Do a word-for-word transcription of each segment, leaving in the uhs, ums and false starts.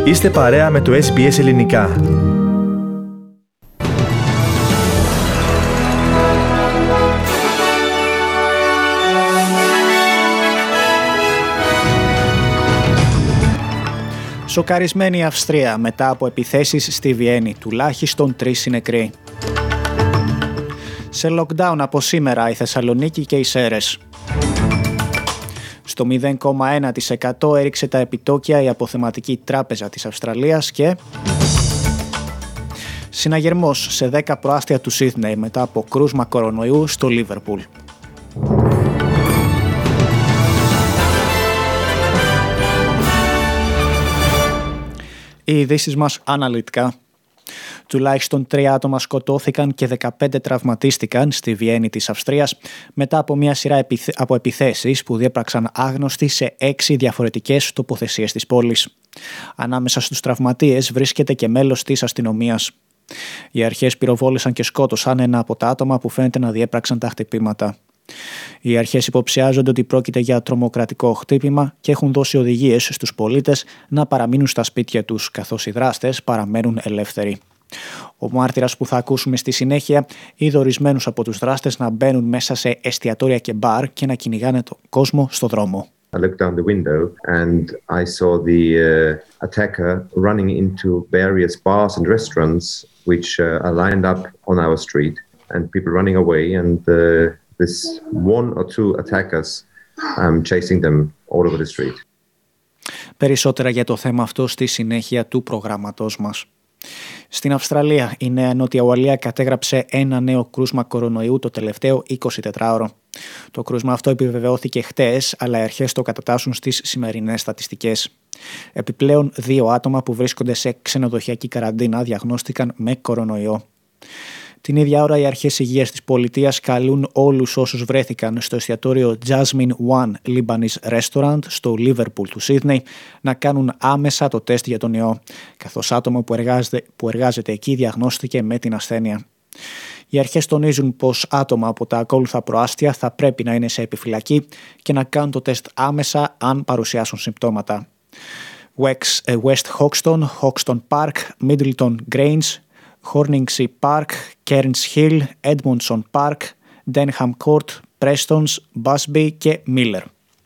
Είστε παρέα με το ες μπι ες Ελληνικά. Σοκαρισμένη η Αυστρία μετά από επιθέσεις στη Βιέννη, τουλάχιστον τρεις νεκροί. Σε lockdown από σήμερα η Θεσσαλονίκη και οι Σέρρες. Στο μηδέν κόμμα ένα τοις εκατό έριξε τα επιτόκια η αποθεματική τράπεζα της Αυστραλίας και συναγερμός σε δέκα προάστια του Σίδνεϊ μετά από κρούσμα κορονοϊού στο Λίβερπουλ. Οι ειδήσεις μας αναλυτικά. Τουλάχιστον τρία άτομα σκοτώθηκαν και δεκαπέντε τραυματίστηκαν στη Βιέννη της Αυστρίας μετά από μια σειρά επιθ... από επιθέσεις που διέπραξαν άγνωστοι σε έξι διαφορετικές τοποθεσίες της πόλης. Ανάμεσα στους τραυματίες βρίσκεται και μέλος της αστυνομίας. Οι αρχές πυροβόλησαν και σκότωσαν ένα από τα άτομα που φαίνεται να διέπραξαν τα χτυπήματα. Οι αρχές υποψιάζονται ότι πρόκειται για τρομοκρατικό χτύπημα και έχουν δώσει οδηγίες στους πολίτες να παραμείνουν στα σπίτια τους, καθώς οι δράστες παραμένουν ελεύθεροι. Ο μάρτυρας που θα ακούσουμε στη συνέχεια είδε ορισμένους από τους δράστες να μπαίνουν μέσα σε εστιατόρια και μπαρ και να κυνηγάνε τον κόσμο στο δρόμο. I looked down the window and I saw the uh, attacker running into various bars and restaurants which uh, are lined up on our street and people running away and uh, this one or two attackers um, chasing them all over the street. Περισσότερα για το θέμα αυτό στη συνέχεια του προγράμματός μας. Στην Αυστραλία, η Νέα Νότια Ουαλία κατέγραψε ένα νέο κρούσμα κορονοϊού το τελευταίο εικοσιτετράωρο. Το κρούσμα αυτό επιβεβαιώθηκε χτες, αλλά οι αρχές το κατατάσσουν στις σημερινές στατιστικές. Επιπλέον, δύο άτομα που βρίσκονται σε ξενοδοχειακή καραντίνα διαγνώστηκαν με κορονοϊό. Την ίδια ώρα, οι αρχές υγείας της πολιτείας καλούν όλους όσους βρέθηκαν στο εστιατόριο Jasmine One Lebanese Restaurant στο Λίβερπουλ του Σίδνεϊ να κάνουν άμεσα το τεστ για τον ιό, καθώς άτομο που εργάζεται, που εργάζεται εκεί διαγνώστηκε με την ασθένεια. Οι αρχές τονίζουν πως άτομα από τα ακόλουθα προάστια θα πρέπει να είναι σε επιφυλακή και να κάνουν το τεστ άμεσα αν παρουσιάσουν συμπτώματα. West Hoxton, Hoxton Park, Middleton Grange, Horningsea Park, Cairns Hill, Edmondson Park, Denham Court, Prestons, Busby και Miller.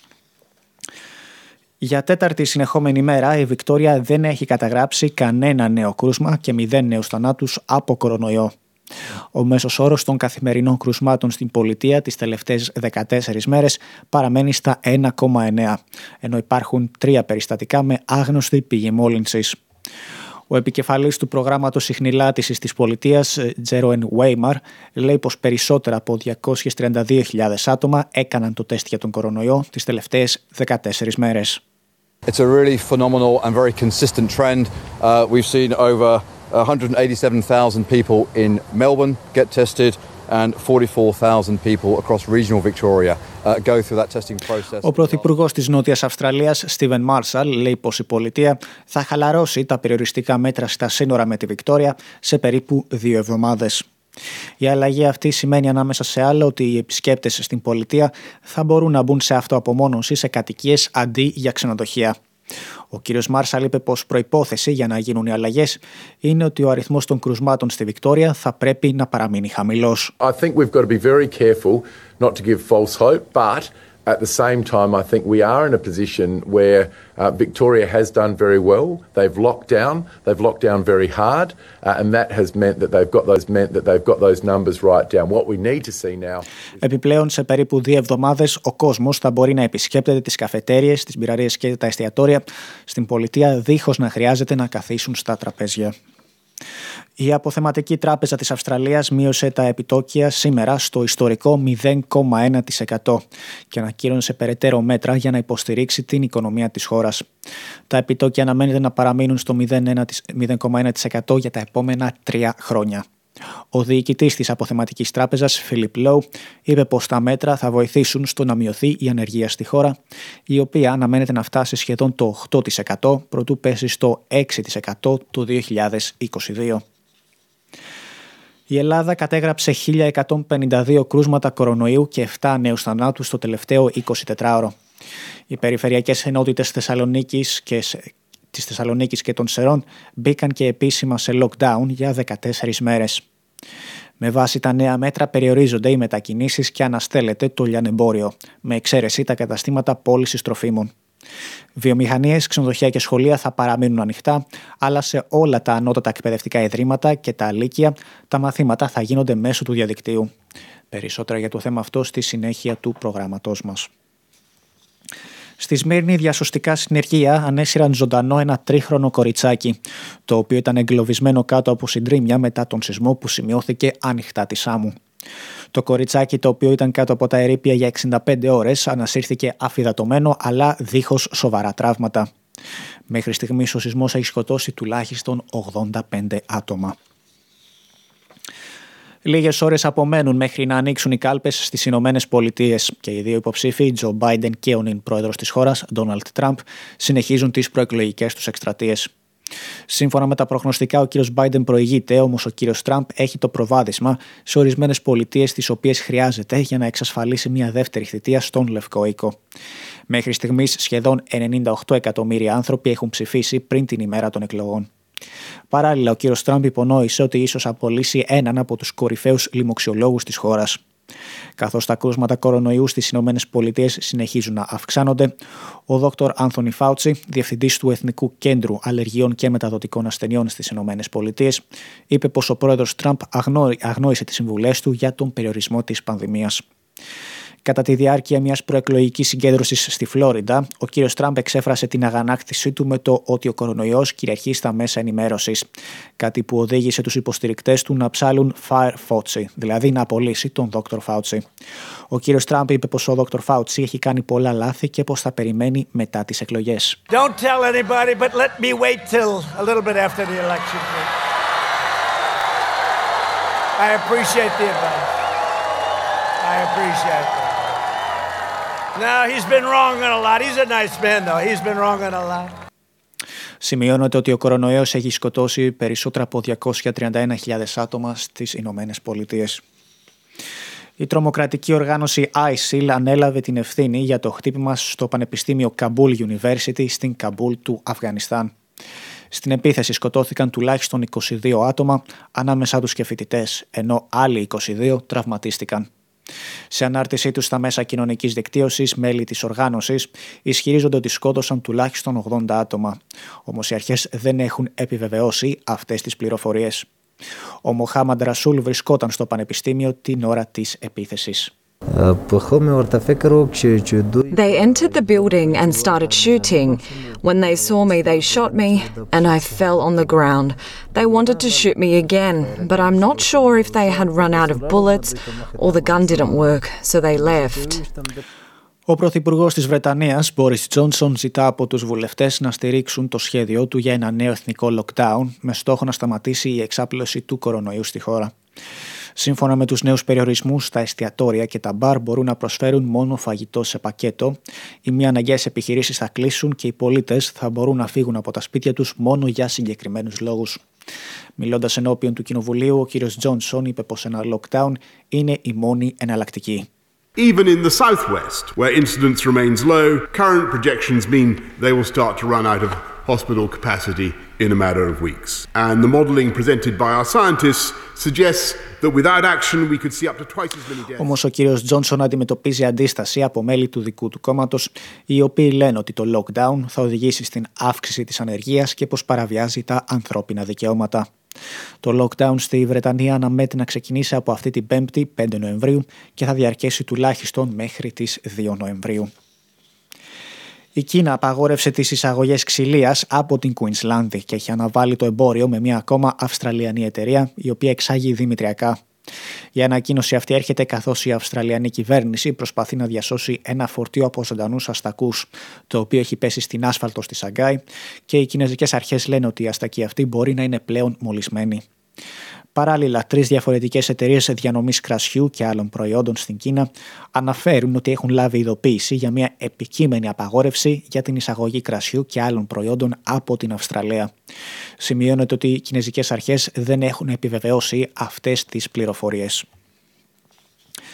Για τέταρτη συνεχόμενη μέρα η Βικτόρια δεν έχει καταγράψει κανένα νέο κρούσμα και μηδέν νέους θανάτους από κορονοϊό. Ο μέσος όρος των καθημερινών κρουσμάτων στην πολιτεία τις τελευταίες δεκατέσσερις μέρες παραμένει στα ένα κόμμα εννέα, ενώ υπάρχουν τρία περιστατικά με άγνωστη πηγή μόλυνσης. Ο επικεφαλής του προγράμματος ιχνηλάτησης της πολιτείας, Τζέροεν Βέιμαρ, λέει πως περισσότερα από διακόσιες τριάντα δύο χιλιάδες άτομα έκαναν το τεστ για τον κορονοϊό τις τελευταίες δεκατέσσερις μέρες. It's a really phenomenal and very consistent trend. Uh, we've seen over one hundred eighty-seven thousand people in Melbourne get tested and forty-four thousand people across regional Victoria uh, go through that testing process. Ο Πρωθυπουργός της Νότιας Αυστραλίας, Στίβεν Μάρσαλ, λέει πως η πολιτεία θα χαλαρώσει τα περιοριστικά μέτρα στα σύνορα με τη Βικτόρια σε περίπου δύο εβδομάδες. Η αλλαγή αυτή σημαίνει ανάμεσα σε άλλα ότι οι επισκέπτες στην πολιτεία θα μπορούν να μπουν σε αυτοαπομόνωση σε κατοικίες αντί για ξενοδοχεία. Ο κύριος Μάρσαλ είπε πως προϋπόθεση για να γίνουν οι αλλαγές είναι ότι ο αριθμός των κρουσμάτων στη Βικτόρια θα πρέπει να παραμείνει χαμηλός. I think we've got to be very careful not to give false hope, but at the same time I think we are in a position where uh, Victoria has done very well. They've locked down, they've locked down very hard, uh, and that has meant that they've got those meant that they've got those numbers right down. What we need to see now. Επιπλέον, σε περίπου δύο εβδομάδες ο κόσμος θα μπορεί να επισκέπτεται τις καφετέριες, τις μπειραρίες και τα εστιατόρια στην πολιτεία δίχως να χρειάζεται να καθίσουν στα τραπέζια. Η αποθεματική τράπεζα της Αυστραλίας μείωσε τα επιτόκια σήμερα στο ιστορικό μηδέν κόμμα ένα τοις εκατό και ανακοίνωσε περαιτέρω μέτρα για να υποστηρίξει την οικονομία της χώρας. Τα επιτόκια αναμένεται να παραμείνουν στο μηδέν κόμμα ένα τοις εκατό για τα επόμενα τρία χρόνια. Ο διοικητής της αποθεματικής τράπεζας, Φίλιπ Λόου, είπε πως τα μέτρα θα βοηθήσουν στο να μειωθεί η ανεργία στη χώρα, η οποία αναμένεται να φτάσει σχεδόν το οκτώ τοις εκατό προτού πέσει στο έξι τοις εκατό το δύο χιλιάδες είκοσι δύο. Η Ελλάδα κατέγραψε χίλια εκατόν πενήντα δύο κρούσματα κορονοϊού και επτά νέους θανάτους το τελευταίο εικοσιτετράωρο. Οι περιφερειακές ενότητες Θεσσαλονίκης και της Θεσσαλονίκης και των Σερών μπήκαν και επίσημα σε lockdown για δεκατέσσερις μέρες. Με βάση τα νέα μέτρα περιορίζονται οι μετακινήσεις και αναστέλλεται το λιανεμπόριο, με εξαίρεση τα καταστήματα πώλησης τροφίμων. Βιομηχανίες, ξενοδοχεία και σχολεία θα παραμείνουν ανοιχτά, αλλά σε όλα τα ανώτατα εκπαιδευτικά ιδρύματα και τα λύκεια τα μαθήματα θα γίνονται μέσω του διαδικτύου. Περισσότερα για το θέμα αυτό στη συνέχεια του προγράμματός μας. Στη Σμύρνη, διασωστικά συνεργεία ανέσυραν ζωντανό ένα τρίχρονο κοριτσάκι, το οποίο ήταν εγκλωβισμένο κάτω από συντρίμμια μετά τον σεισμό που σημειώθηκε ανοιχτά τη Σάμου. Το κοριτσάκι, το οποίο ήταν κάτω από τα ερείπια για εξήντα πέντε ώρες, ανασύρθηκε αφυδατωμένο αλλά δίχως σοβαρά τραύματα. Μέχρι στιγμής ο σεισμός έχει σκοτώσει τουλάχιστον ογδόντα πέντε άτομα. Λίγες ώρες απομένουν μέχρι να ανοίξουν οι κάλπες στις Ηνωμένες Πολιτείες και οι δύο υποψήφοι, Τζο Μπάιντεν και ο νυν πρόεδρος της χώρας, Ντόναλντ Τραμπ, συνεχίζουν τις προεκλογικές τους εκστρατείες. Σύμφωνα με τα προγνωστικά, ο κύριος Μπάιντεν προηγείται, όμως ο κύριος Τραμπ έχει το προβάδισμα σε ορισμένες πολιτείες τις οποίες χρειάζεται για να εξασφαλίσει μια δεύτερη θητεία στον Λευκό Οίκο. Μέχρι στιγμής σχεδόν ενενήντα οκτώ εκατομμύρια άνθρωποι έχουν ψηφίσει πριν την ημέρα των εκλογών. Παράλληλα, ο κύριος Τραμπ υπονόησε ότι ίσως απολύσει έναν από τους κορυφαίους λοιμοξιολόγους της χώρας. Καθώς τα κρούσματα κορονοϊού στις Ηνωμένες Πολιτείες συνεχίζουν να αυξάνονται, ο δόκτωρ Άνθονι Φάουτσι, διευθυντής του Εθνικού Κέντρου Αλλεργιών και Μεταδοτικών Ασθενειών στις Ηνωμένες Πολιτείες, είπε πως ο πρόεδρος Τραμπ αγνόησε τις συμβουλές του για τον περιορισμό της πανδημίας. Κατά τη διάρκεια μιας προεκλογικής συγκέντρωσης στη Φλόριντα, ο κύριος Τραμπ εξέφρασε την αγανάκτησή του με το ότι ο κορονοϊός κυριαρχεί στα μέσα ενημέρωσης, κάτι που οδήγησε τους υποστηρικτές του να ψάλουν Fire Fauci, δηλαδή να απολύσει τον δόκτωρ Fauci. Ο κύριος Τραμπ είπε πως ο δόκτωρ Fauci έχει κάνει πολλά λάθη και πως θα περιμένει μετά τις εκλογές. Don't tell anybody, but let me wait till a little bit after the election. I appreciate the advice. I appreciate it. No, he's been wrong on a lot. He's a nice man, though. He's been wrong on a lot. Σημειώνεται ότι ο κορονοϊός έχει σκοτώσει περισσότερα από διακόσιες τριάντα ένα χιλιάδες άτομα στις Ηνωμένες Πολιτείες. Η τρομοκρατική οργάνωση άισιλ ανέλαβε την ευθύνη για το χτύπημα στο Πανεπιστήμιο Καμπούλ University στην Καμπούλ του Αφγανιστάν. Στην επίθεση σκοτώθηκαν τουλάχιστον είκοσι δύο άτομα, ανάμεσά τους και φοιτητές, ενώ άλλοι είκοσι δύο τραυματίστηκαν. Σε ανάρτησή τους στα μέσα κοινωνικής δικτύωσης, μέλη της οργάνωσης ισχυρίζονται ότι σκότωσαν τουλάχιστον ογδόντα άτομα. Όμως οι αρχές δεν έχουν επιβεβαιώσει αυτές τις πληροφορίες. Ο Μοχάμαντ Ρασούλ βρισκόταν στο πανεπιστήμιο την ώρα της επίθεσης. They entered the building and started shooting. When they saw me, they shot me and I fell on the ground. They wanted to shoot me again, but I'm not sure if they had run out of bullets or the gun didn't work, so they left. Ο Πρωθυπουργός της Βρετανίας, Μπόρις Τζόνσον, ζητά από τους βουλευτές να στηρίξουν το σχέδιο του για ένα νέο εθνικό lockdown με στόχο να σταματήσει η εξάπλωση του κορονοϊού στη χώρα. Σύμφωνα με τους νέους περιορισμούς, τα εστιατόρια και τα μπαρ μπορούν να προσφέρουν μόνο φαγητό σε πακέτο, οι μη αναγκαίες επιχειρήσεις θα κλείσουν και οι πολίτες θα μπορούν να φύγουν από τα σπίτια τους μόνο για συγκεκριμένους λόγους. Μιλώντας ενώπιον του Κοινοβουλίου, ο κύριος Τζόνσον είπε πως ένα lockdown είναι η μόνη εναλλακτική. Even in the southwest, where incidence remains low, current projections mean they will start to run out of hospital capacity in a matter of weeks. And the modelling presented by our scientists suggests that without action we could see up to twice as many deaths. Όμως ο κύριος Τζόνσον αντιμετωπίζει αντίσταση από μέλη του δικού του κόμματος, οι οποίοι λένε ότι το lockdown θα οδηγήσει στην αύξηση της ανεργίας και πως παραβιάζει τα ανθρώπινα δικαιώματα. Το lockdown στη Βρετανία αναμένεται να ξεκινήσει από αυτή την Πέμπτη, πέντε Νοεμβρίου, και θα διαρκέσει τουλάχιστον μέχρι τις δύο Νοεμβρίου. Η Κίνα απαγόρευσε τις εισαγωγές ξυλίας από την Κουινσλάνδη και έχει αναβάλει το εμπόριο με μια ακόμα Αυστραλιανή εταιρεία, η οποία εξάγει δημητριακά. Η ανακοίνωση αυτή έρχεται καθώς η Αυστραλιανή κυβέρνηση προσπαθεί να διασώσει ένα φορτίο από ζωντανούς αστακούς, το οποίο έχει πέσει στην άσφαλτο στη Σαγκάη, και οι κινέζικες αρχές λένε ότι η αστακή αυτή μπορεί να είναι πλέον μολυσμένη. Παράλληλα, τρεις διαφορετικές εταιρείες διανομής κρασιού και άλλων προϊόντων στην Κίνα αναφέρουν ότι έχουν λάβει ειδοποίηση για μια επικείμενη απαγόρευση για την εισαγωγή κρασιού και άλλων προϊόντων από την Αυστραλία. Σημειώνεται ότι οι κινέζικες αρχές δεν έχουν επιβεβαιώσει αυτές τις πληροφορίες.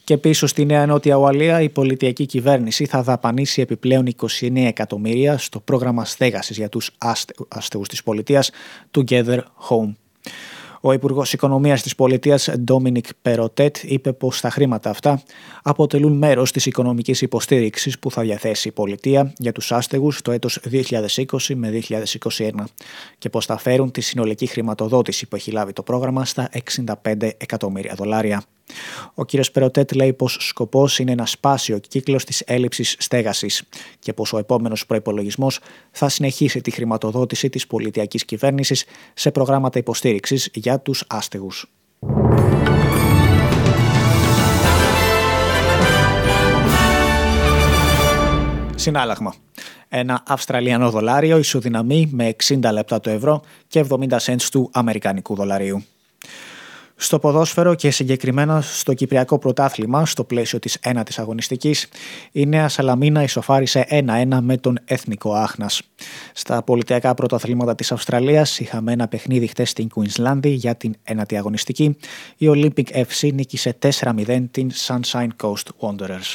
Και πίσω στη Νέα Νότια Ουαλία, η πολιτιακή κυβέρνηση θα δαπανίσει επιπλέον είκοσι εννέα εκατομμύρια στο πρόγραμμα στέγασης για τους άστεγους της πολιτείας Together Home. Ο Υπουργός Οικονομίας της πολιτείας Ντόμινικ Περοτέτ είπε πως τα χρήματα αυτά αποτελούν μέρος της οικονομικής υποστήριξης που θα διαθέσει η πολιτεία για τους άστεγους το έτος δύο χιλιάδες είκοσι με δύο χιλιάδες είκοσι ένα και πως θα φέρουν τη συνολική χρηματοδότηση που έχει λάβει το πρόγραμμα στα εξήντα πέντε εκατομμύρια δολάρια. Ο κ. Περοτέτ λέει πως σκοπός είναι να σπάσει ο κύκλος της έλλειψης στέγασης και πως ο επόμενος προϋπολογισμός θα συνεχίσει τη χρηματοδότηση της πολιτιακής κυβέρνησης σε προγράμματα υποστήριξης για τους άστεγους. Συνάλλαγμα. Ένα Αυστραλιανό δολάριο ισοδυναμεί με εξήντα λεπτά το ευρώ και εβδομήντα σέντς του Αμερικανικού δολαρίου. Στο ποδόσφαιρο και συγκεκριμένα στο Κυπριακό Πρωτάθλημα, στο πλαίσιο της ένατης αγωνιστικής, η Νέα Σαλαμίνα ισοφάρισε ένα ένα με τον Εθνικό Άχνας. Στα πολιτιακά πρωταθλήματα της Αυστραλίας είχαμε ένα παιχνίδι χτες στην Κουινσλάνδη για την ένατη αγωνιστική. Η Olympic εφ σι νίκησε τέσσερα μηδέν την Sunshine Coast Wanderers.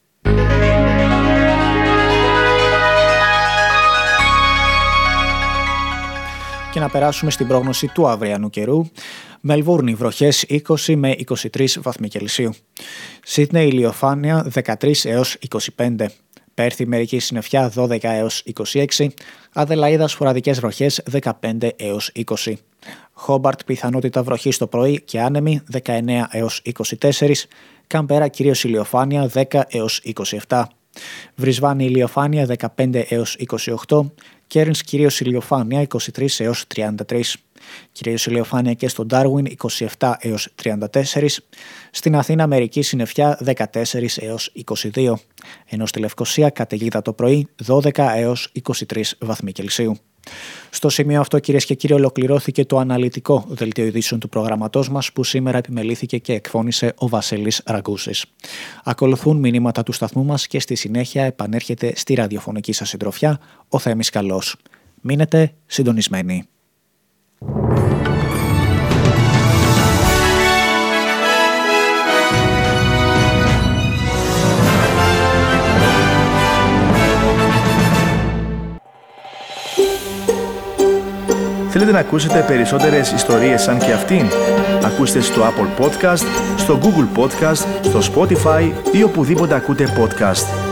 Και να περάσουμε στην πρόγνωση του αυριανού καιρού. Μελβούρνη βροχές είκοσι με είκοσι τρεις βαθμοί Κελσίου. Σίδνεϊ ηλιοφάνεια δεκατρείς έως είκοσι πέντε. Πέρθη μερική συννεφιά δώδεκα έως είκοσι έξι. Αδελαΐδα σποραδικές βροχές δεκαπέντε έως είκοσι. Χόμπαρτ πιθανότητα βροχής το πρωί και άνεμη δεκαεννέα έως είκοσι τέσσερα. Καμπέρα κυρίως ηλιοφάνεια δέκα έως είκοσι επτά. Βρισβάνη ηλιοφάνεια δεκαπέντε έως είκοσι οκτώ. Κέρνς κυρίως ηλιοφάνεια είκοσι τρεις έως τριάντα τρία. Κυρίως ηλιοφάνεια και στο Ντάρουιν είκοσι επτά έως τριάντα τέσσερα. Στην Αθήνα μερική συννεφιά δεκατέσσερα έως είκοσι δύο. Ενώ στη Λευκοσία καταιγίδα το πρωί δώδεκα έως είκοσι τρεις βαθμοί Κελσίου. Στο σημείο αυτό, κυρίες και κύριοι, ολοκληρώθηκε το αναλυτικό δελτίο ειδήσεων του προγραμματός μας που σήμερα επιμελήθηκε και εκφώνησε ο Βασίλης Ραγκούσης. Ακολουθούν μηνύματα του σταθμού μας και στη συνέχεια επανέρχεται στη ραδιοφωνική σας συντροφιά ο Θέμης Καλός. Μείνετε συντονισμένοι. Θέλετε να ακούσετε περισσότερες ιστορίες σαν και αυτήν? Ακούστε στο Apple Podcast, στο Google Podcast, στο Spotify ή οπουδήποτε ακούτε podcast.